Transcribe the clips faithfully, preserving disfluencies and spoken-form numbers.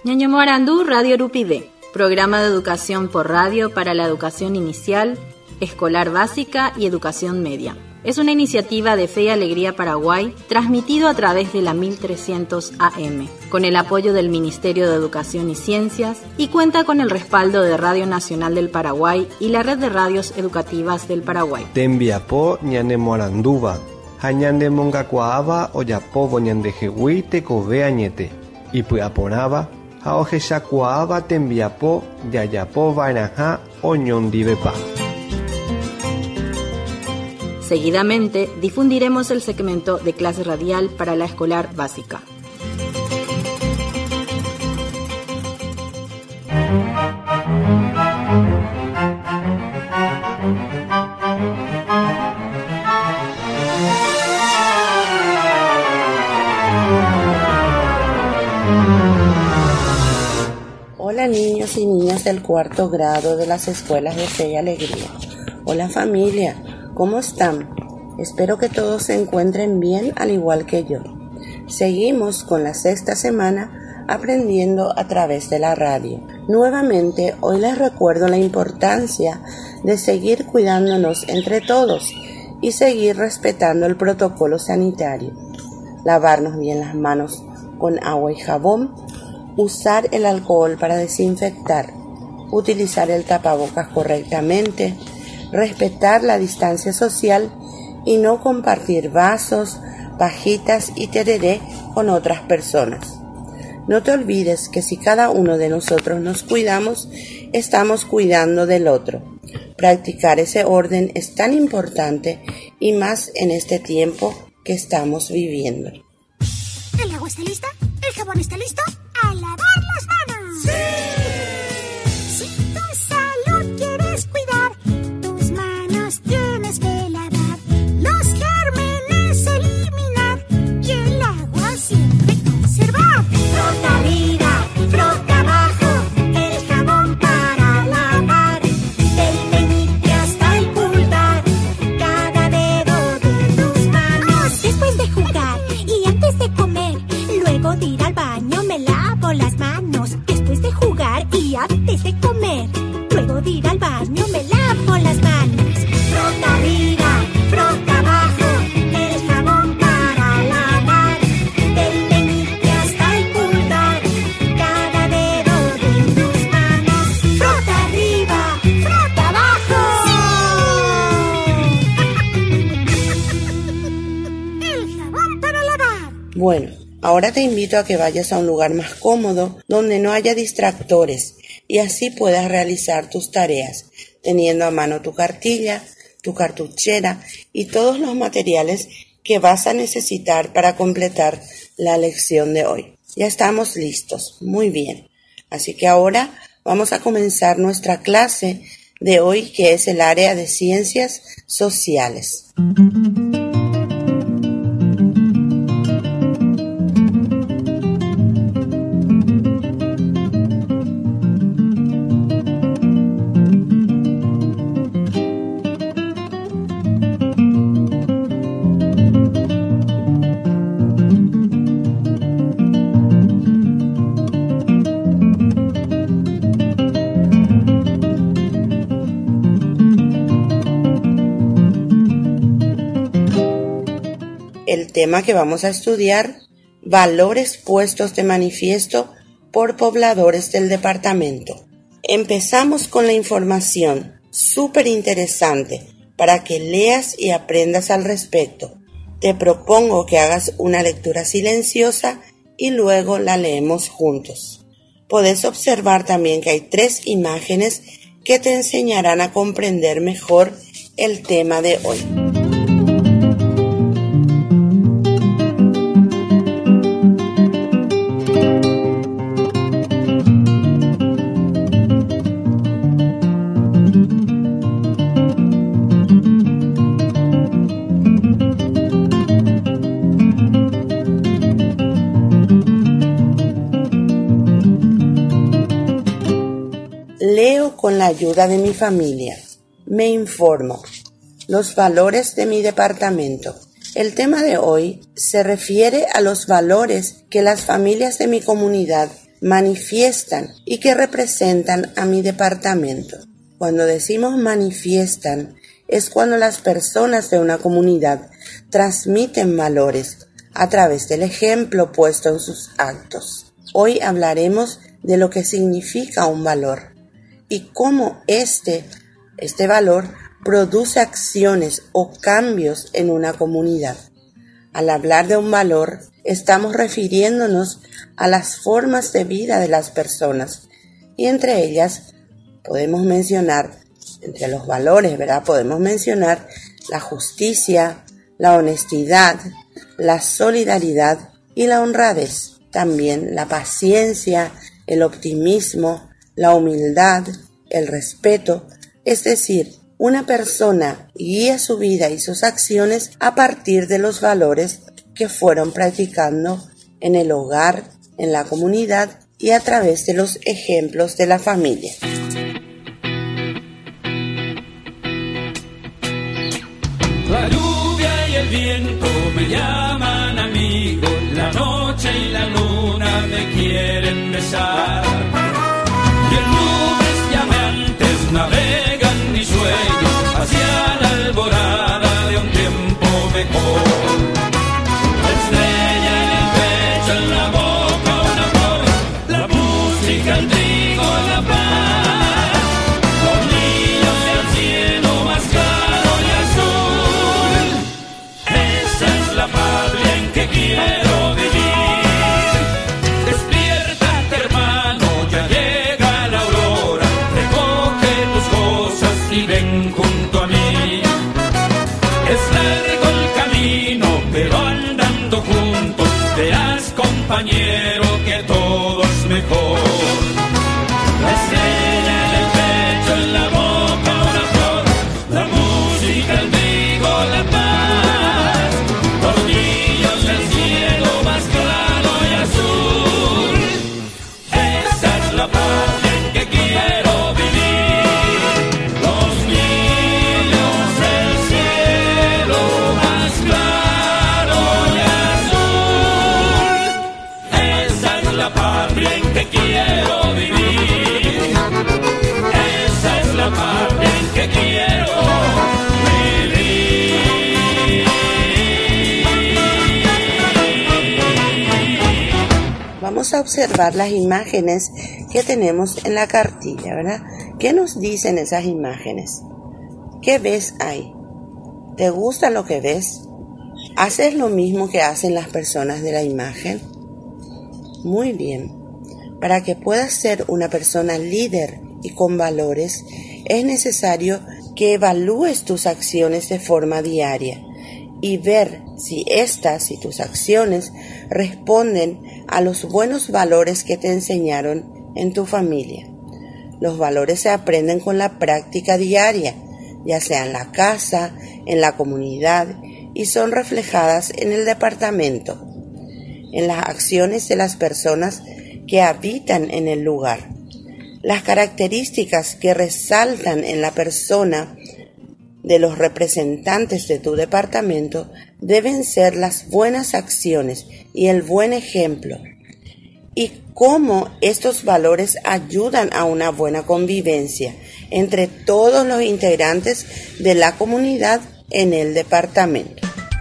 Ñaño Morandú, Radio Urupide, programa de educación por radio para la educación inicial, escolar básica y educación media. Es una iniciativa de Fe y Alegría Paraguay, transmitido a través de la mil trescientos A M, con el apoyo del Ministerio de Educación y Ciencias, y cuenta con el respaldo de Radio Nacional del Paraguay y la Red de Radios Educativas del Paraguay. Tembiapo ñane moranduba, hañande mongacuaaba oyapobo ñandejehui tekove añete, y puaporaba, haojeshacuaaba tembiapo yayapo vainaja oñondivepa. Seguidamente, difundiremos el segmento de clase radial para la escolar básica. Hola niños y niñas del cuarto grado de las escuelas de Fe y Alegría. Hola familia. ¿Cómo están? Espero que todos se encuentren bien al igual que yo. Seguimos con la sexta semana aprendiendo a través de la radio. Nuevamente, hoy les recuerdo la importancia de seguir cuidándonos entre todos y seguir respetando el protocolo sanitario. Lavarnos bien las manos con agua y jabón, usar el alcohol para desinfectar, utilizar el tapabocas correctamente, respetar la distancia social y no compartir vasos, pajitas y tereré con otras personas. No te olvides que si cada uno de nosotros nos cuidamos, estamos cuidando del otro. Practicar ese orden es tan importante y más en este tiempo que estamos viviendo. ¿El agua está lista? ¿El jabón está listo? ¡A lavar las manos! ¡Sí! Si tu salud quieres cuidar, tienes que lavar, los gérmenes eliminar y el agua siempre conservar. Frota arriba, frota abajo, el jabón para lavar, del meñique hasta el pulgar, cada dedo de tus manos. Después de jugar y antes de comer, luego de ir al baño me lavo las manos. Después de jugar y antes de comer, luego de ir al baño me lavo las manos. Frota arriba, frota abajo, el jabón para lavar, del meñique hasta el pulgar, cada dedo de tus manos. Frota arriba, frota abajo. ¡Sí! El jabón para lavar. Bueno, ahora te invito a que vayas a un lugar más cómodo, donde no haya distractores, y así puedas realizar tus tareas, teniendo a mano tu cartilla, tu cartuchera y todos los materiales que vas a necesitar para completar la lección de hoy. Ya estamos listos, muy bien. Así que ahora vamos a comenzar nuestra clase de hoy, que es el área de ciencias sociales. El tema que vamos a estudiar: valores puestos de manifiesto por pobladores del departamento. Empezamos con la información súper interesante para que leas y aprendas al respecto. Te propongo que hagas una lectura silenciosa y luego la leemos juntos. Podés observar también que hay tres imágenes que te enseñarán a comprender mejor el tema de hoy. Leo con la ayuda de mi familia. Me informo. Los valores de mi departamento. El tema de hoy se refiere a los valores que las familias de mi comunidad manifiestan y que representan a mi departamento. Cuando decimos manifiestan, es cuando las personas de una comunidad transmiten valores a través del ejemplo puesto en sus actos. Hoy hablaremos de lo que significa un valor y cómo este, este valor produce acciones o cambios en una comunidad. Al hablar de un valor, estamos refiriéndonos a las formas de vida de las personas y entre ellas podemos mencionar, entre los valores, ¿verdad? Podemos mencionar la justicia, la honestidad, la solidaridad y la honradez. También la paciencia, el optimismo, la humildad, el respeto. Es decir, una persona guía su vida y sus acciones a partir de los valores que fueron practicando en el hogar, en la comunidad y a través de los ejemplos de la familia. La lluvia y el viento me llaman amigo, la noche y la luna me quieren besar. Y en nubes llameantes navegan mis sueños hacia la alborada de un tiempo mejor. La estrella en el pecho, en la boca una flor, la música, el trigo, la paz. Los niños y el cielo más claro y azul. Esa es la patria en que quiero vivir. Despiértate, hermano, ya llega la aurora. Recoge tus cosas y ven junto a mí. Es largo el camino, pero andando juntos verás, compañero, que todo es mejor. La estrella en el pecho, en la boca una flor, la música, el trigo, la paz. Los niños, el cielo más claro y azul. Esa es la patria en que quiero vivir. Los niños, el cielo más claro y azul. Esa es la patria en que quiero vivir. Esa es la patria en que quiero vivir. Vamos a observar las imágenes que tenemos en la cartilla, ¿verdad? ¿Qué nos dicen esas imágenes? ¿Qué ves ahí? ¿Te gusta lo que ves? ¿Haces lo mismo que hacen las personas de la imagen? Muy bien. Para que puedas ser una persona líder y con valores, es necesario que evalúes tus acciones de forma diaria y ver si estas y tus acciones responden a los buenos valores que te enseñaron en tu familia. Los valores se aprenden con la práctica diaria, ya sea en la casa, en la comunidad, y son reflejadas en el departamento, en las acciones de las personas que habitan en el lugar. Las características que resaltan en la persona de los representantes de tu departamento deben ser las buenas acciones y el buen ejemplo, y cómo estos valores ayudan a una buena convivencia entre todos los integrantes de la comunidad en el departamento.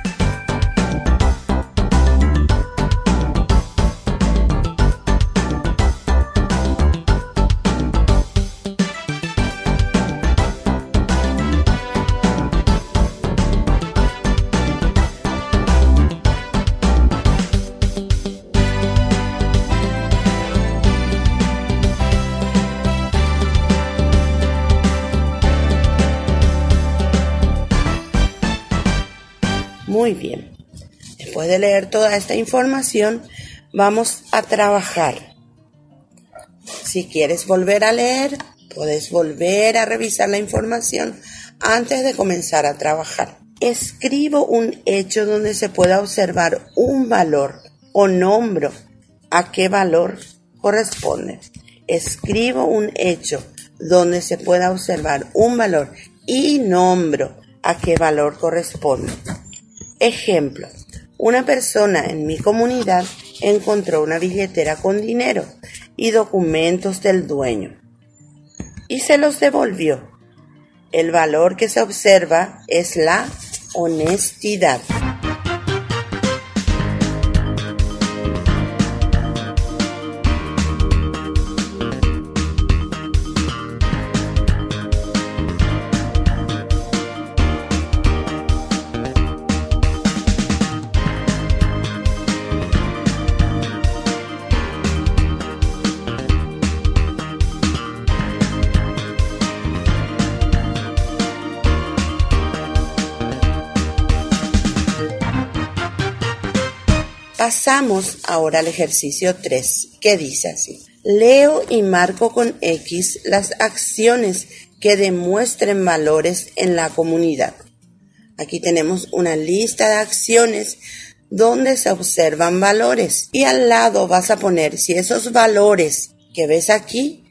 Muy bien. Después de leer toda esta información, vamos a trabajar. Si quieres volver a leer, puedes volver a revisar la información antes de comenzar a trabajar. Escribo un hecho donde se pueda observar un valor o nombro a qué valor corresponde. Escribo un hecho donde se pueda observar un valor y nombro a qué valor corresponde. Ejemplo, una persona en mi comunidad encontró una billetera con dinero y documentos del dueño y se los devolvió. El valor que se observa es la honestidad. Pasamos ahora al ejercicio tres, que dice así. Leo y marco con X las acciones que demuestren valores en la comunidad. Aquí tenemos una lista de acciones donde se observan valores. Y al lado vas a poner si esos valores que ves aquí,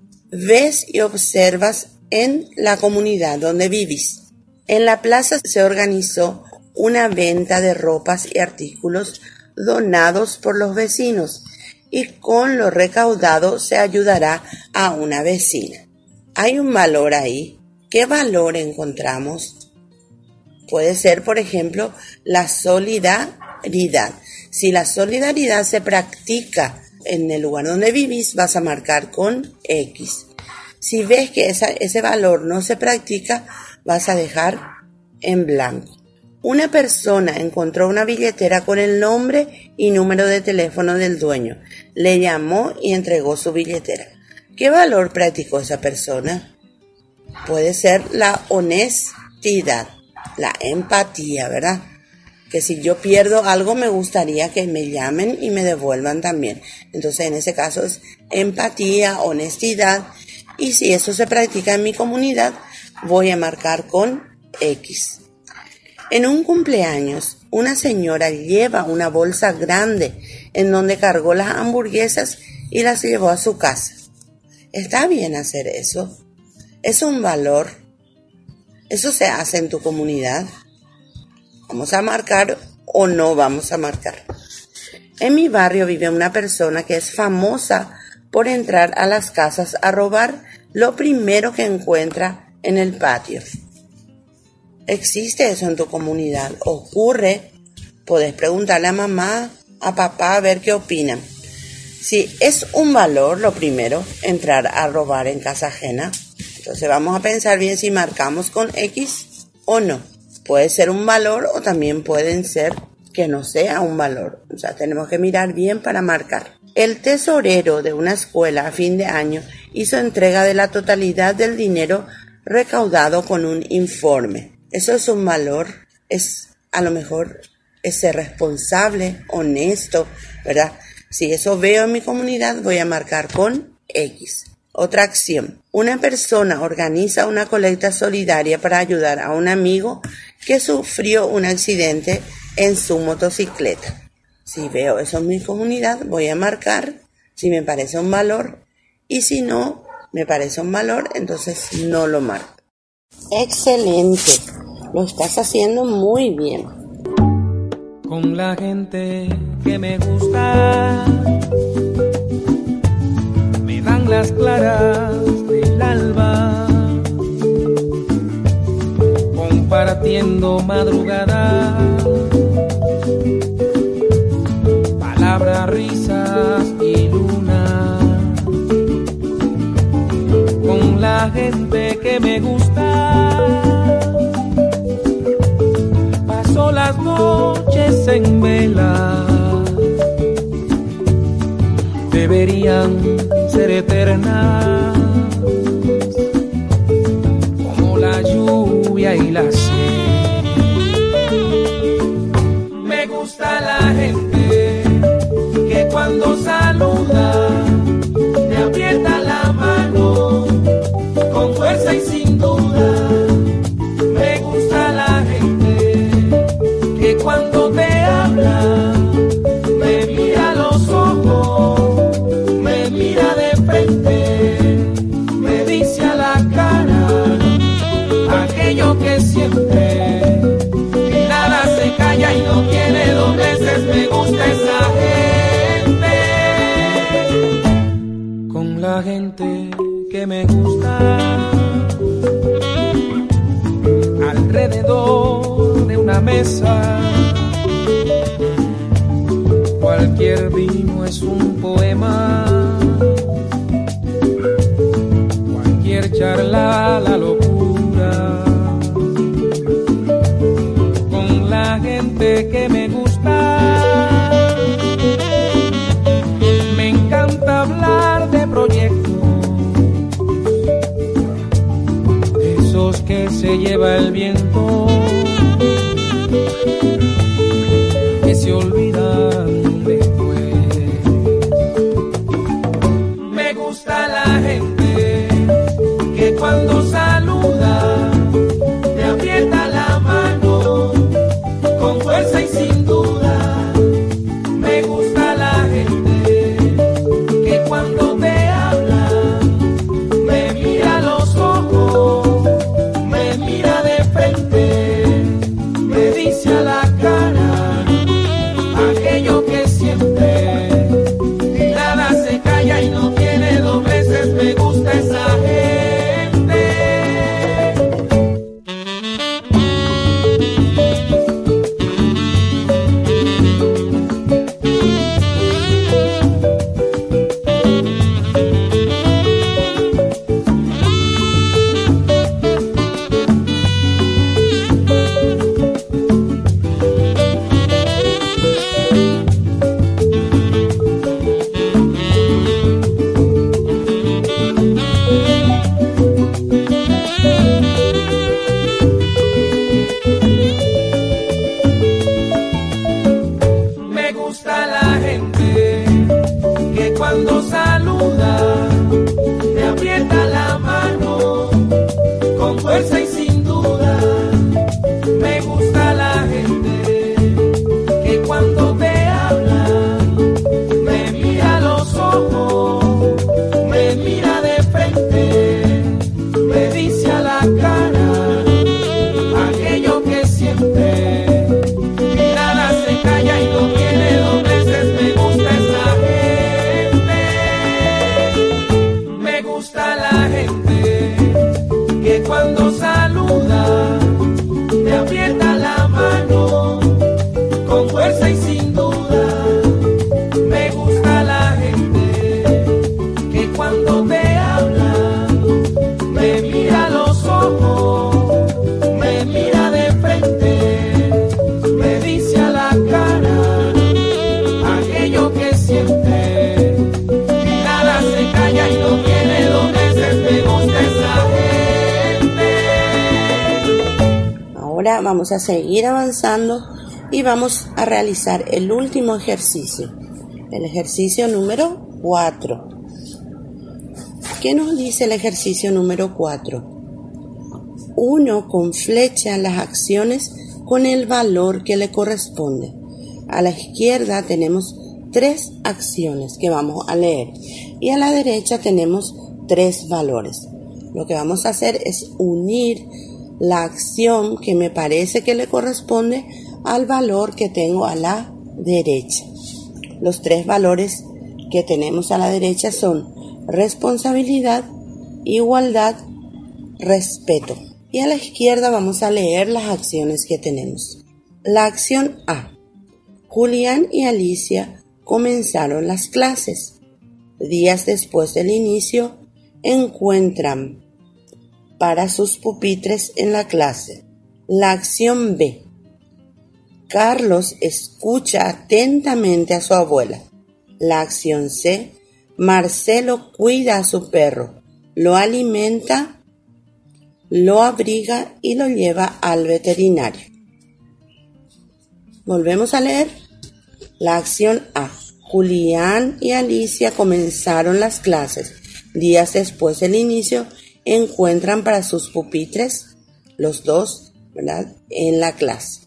ves y observas en la comunidad donde vivís. En la plaza se organizó una venta de ropas y artículos donados por los vecinos y con lo recaudado se ayudará a una vecina. Hay un valor ahí. ¿Qué valor encontramos? Puede ser, por ejemplo, la solidaridad. Si la solidaridad se practica en el lugar donde vivís, vas a marcar con X. Si ves que esa, ese valor no se practica, vas a dejar en blanco. Una persona encontró una billetera con el nombre y número de teléfono del dueño. Le llamó y entregó su billetera. ¿Qué valor practicó esa persona? Puede ser la honestidad, la empatía, ¿verdad? Que si yo pierdo algo me gustaría que me llamen y me devuelvan también. Entonces en ese caso es empatía, honestidad. Y si eso se practica en mi comunidad, voy a marcar con X. En un cumpleaños, una señora lleva una bolsa grande en donde cargó las hamburguesas y las llevó a su casa. ¿Está bien hacer eso? ¿Es un valor? ¿Eso se hace en tu comunidad? ¿Vamos a marcar o no vamos a marcar? En mi barrio vive una persona que es famosa por entrar a las casas a robar lo primero que encuentra en el patio. ¿Existe eso en tu comunidad? ¿Ocurre? Podés preguntarle a mamá, a papá, a ver qué opinan. Si es un valor, lo primero, entrar a robar en casa ajena, entonces vamos a pensar bien si marcamos con X o no. Puede ser un valor o también pueden ser que no sea un valor. O sea, tenemos que mirar bien para marcar. El tesorero de una escuela a fin de año hizo entrega de la totalidad del dinero recaudado con un informe. Eso es un valor, es a lo mejor es ser responsable, honesto, ¿verdad? Si eso veo en mi comunidad, voy a marcar con X. Otra acción. Una persona organiza una colecta solidaria para ayudar a un amigo que sufrió un accidente en su motocicleta. Si veo eso en mi comunidad, voy a marcar si me parece un valor. Y si no me parece un valor, entonces no lo marco. Excelente. Lo estás haciendo muy bien. Con la gente que me gusta, me dan las claras del alba, compartiendo madrugada, palabras, risas y luna. Con la gente que me gusta, paso las noches en vela, deberían ser eternas, como la lluvia y la sed. Me gusta la gente que cuando saluda te aprieta la mano con fuerza y sin duda. Me gusta la gente que cuando te habla me mira a los ojos, me mira de frente, me dice a la cara aquello que siempre, que nada se calla y no tiene dobleces. Me gusta esa gente que me gusta. Alrededor de una mesa, cualquier vino es un poema, cualquier charla la locura. Con la gente que me gusta, me encanta hablar de proyectos, esos que se lleva el viento, que se olvidan después. Me gusta la gente que cuando saluda te aprieta la mano con fuerza y sin duda. Me gusta la gente que cuando te habla me mira a los ojos, me mira de frente, me dice a la cara aquello que siente, y nada se calla y no tiene dobleces. Me gusta esa gente. Vamos a seguir avanzando y vamos a realizar el último ejercicio, el ejercicio número cuatro. ¿Qué nos dice el ejercicio número cuatro? Uno con flecha las acciones con el valor que le corresponde. A la izquierda tenemos tres acciones que vamos a leer y a la derecha tenemos tres valores. Lo que vamos a hacer es unir la acción que me parece que le corresponde al valor que tengo a la derecha. Los tres valores que tenemos a la derecha son responsabilidad, igualdad, respeto. Y a la izquierda vamos a leer las acciones que tenemos. La acción A. Julián y Alicia comenzaron las clases. Días después del inicio, encuentran para sus pupitres en la clase. La acción B. Carlos escucha atentamente a su abuela. La acción C. Marcelo cuida a su perro, lo alimenta, lo abriga y lo lleva al veterinario. Volvemos a leer. La acción A. Julián y Alicia comenzaron las clases. Días después del inicio, encuentran para sus pupitres, los dos, ¿verdad?, en la clase.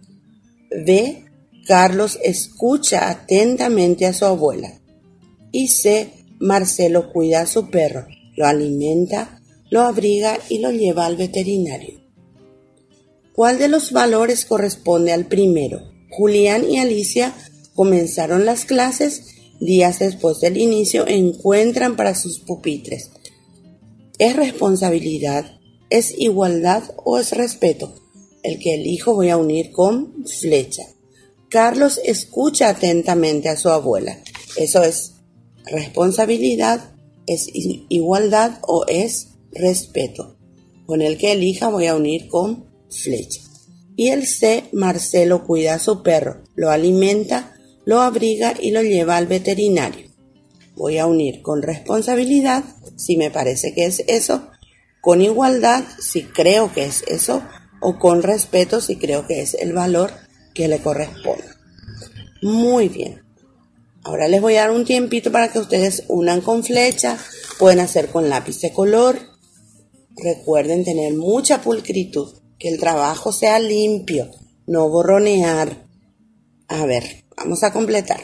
B. Carlos escucha atentamente a su abuela. Y C. Marcelo cuida a su perro, lo alimenta, lo abriga y lo lleva al veterinario. ¿Cuál de los valores corresponde al primero? Julián y Alicia comenzaron las clases. Días después del inicio, encuentran para sus pupitres. ¿Es responsabilidad? ¿Es igualdad o es respeto? El que elijo voy a unir con flecha. Carlos escucha atentamente a su abuela. ¿Eso es responsabilidad? ¿Es igualdad o es respeto? Con el que elija voy a unir con flecha. Y el C, Marcelo cuida a su perro, lo alimenta, lo abriga y lo lleva al veterinario. Voy a unir con responsabilidad, si me parece que es eso, con igualdad, si creo que es eso, o con respeto, si creo que es el valor que le corresponde. Muy bien. Ahora les voy a dar un tiempito para que ustedes unan con flecha, pueden hacer con lápiz de color. Recuerden tener mucha pulcritud, que el trabajo sea limpio, no borronear. A ver, vamos a completar.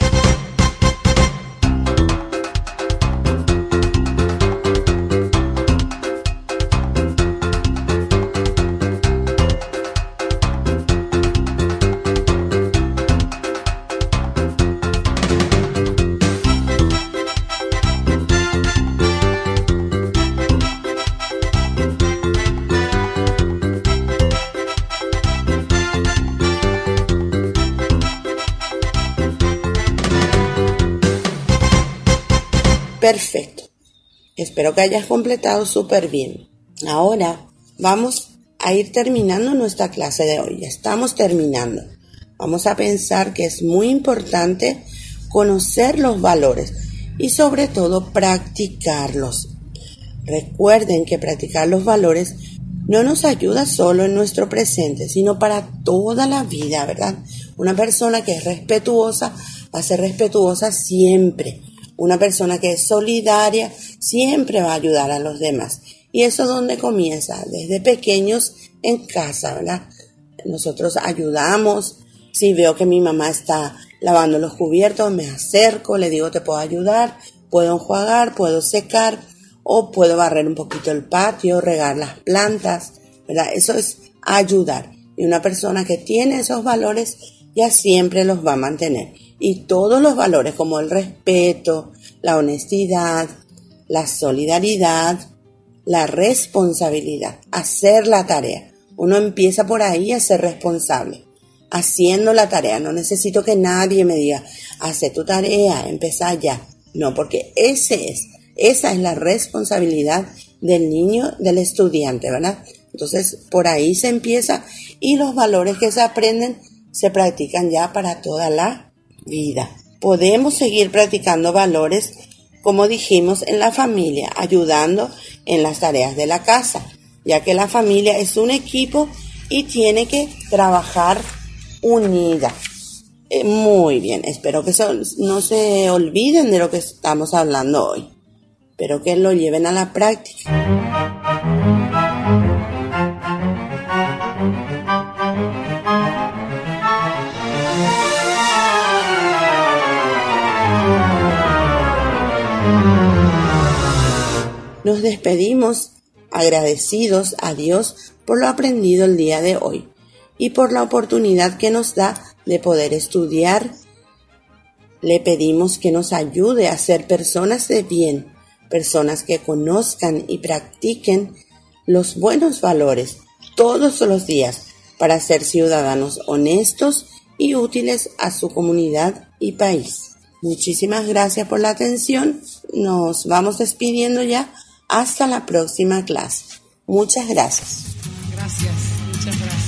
Perfecto. Espero que hayas completado súper bien. Ahora vamos a ir terminando nuestra clase de hoy. Ya estamos terminando. Vamos a pensar que es muy importante conocer los valores y sobre todo practicarlos. Recuerden que practicar los valores no nos ayuda solo en nuestro presente, sino para toda la vida, ¿verdad? Una persona que es respetuosa va a ser respetuosa siempre. Una persona que es solidaria siempre va a ayudar a los demás. Y eso es donde comienza, desde pequeños en casa, ¿verdad? Nosotros ayudamos. Si veo que mi mamá está lavando los cubiertos, me acerco, le digo, ¿te puedo ayudar? Puedo enjuagar, puedo secar, o puedo barrer un poquito el patio, regar las plantas, ¿verdad? Eso es ayudar. Y una persona que tiene esos valores ya siempre los va a mantener. Y todos los valores como el respeto, la honestidad, la solidaridad, la responsabilidad, hacer la tarea. Uno empieza por ahí a ser responsable, haciendo la tarea. No necesito que nadie me diga, hace tu tarea, empezá ya. No, porque ese es, esa es la responsabilidad del niño, del estudiante, ¿verdad? Entonces, por ahí se empieza y los valores que se aprenden se practican ya para toda la vida. Podemos seguir practicando valores, como dijimos, en la familia, ayudando en las tareas de la casa, ya que la familia es un equipo y tiene que trabajar unida. Eh, muy bien, espero que so, no se olviden de lo que estamos hablando hoy. Espero que lo lleven a la práctica. Nos despedimos agradecidos a Dios por lo aprendido el día de hoy y por la oportunidad que nos da de poder estudiar. Le pedimos que nos ayude a ser personas de bien, personas que conozcan y practiquen los buenos valores todos los días para ser ciudadanos honestos y útiles a su comunidad y país. Muchísimas gracias por la atención. Nos vamos despidiendo ya. Hasta la próxima clase. Muchas gracias. Gracias, muchas gracias.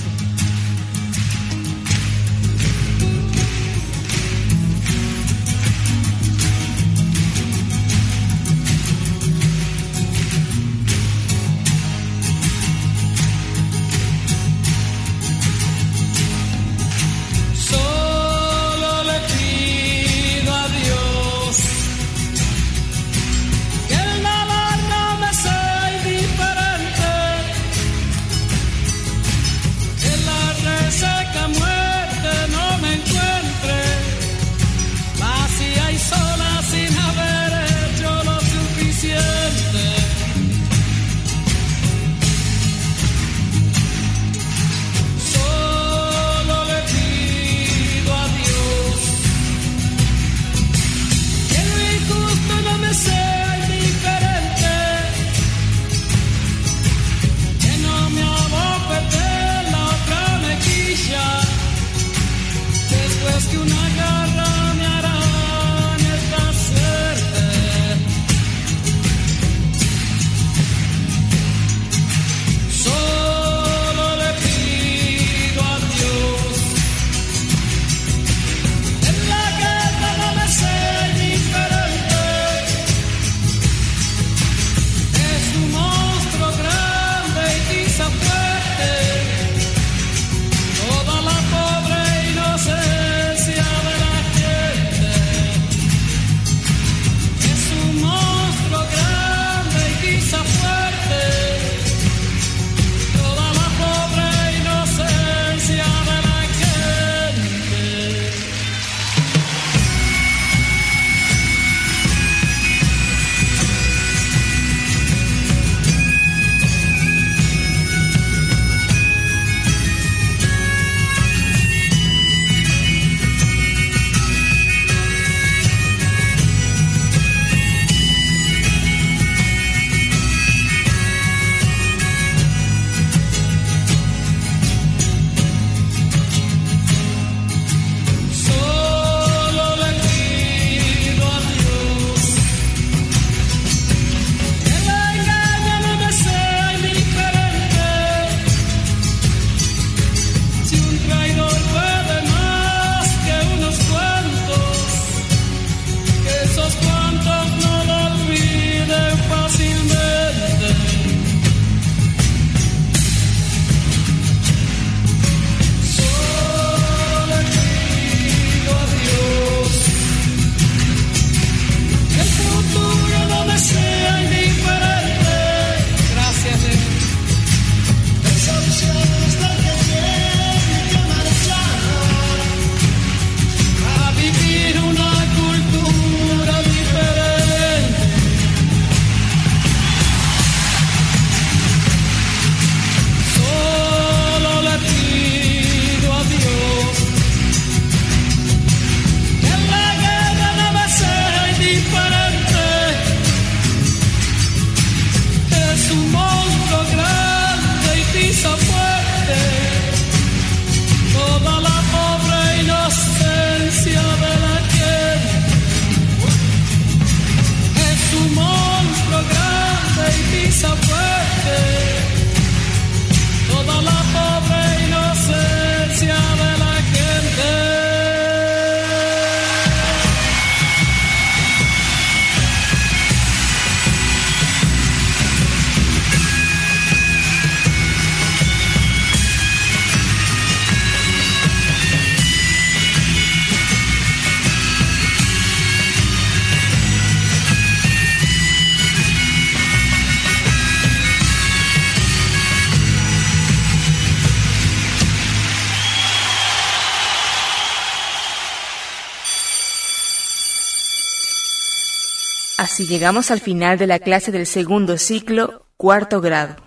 Así llegamos al final de la clase del segundo ciclo, cuarto grado.